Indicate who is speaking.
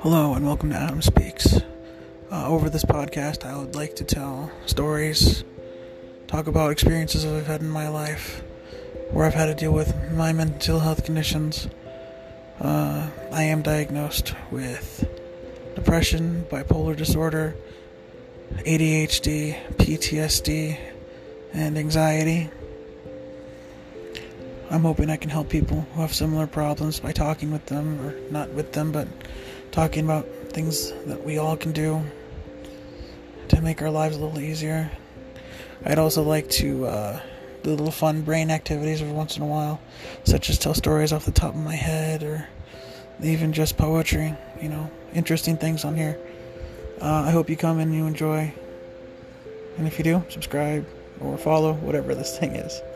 Speaker 1: Hello and welcome to Adam Speaks. Over this podcast, I would like to tell stories, talk about experiences I've had in my life, where I've had to deal with my mental health conditions. I am diagnosed with depression, bipolar disorder, ADHD, PTSD, and anxiety. I'm hoping I can help people who have similar problems by talking with them, or not with them, but talking about things that we all can do to make our lives a little easier. I'd also like to do little fun brain activities every once in a while, such as tell stories off the top of my head, or even just poetry, interesting things on here. I hope you come and you enjoy, and if you do, subscribe or follow, whatever this thing is.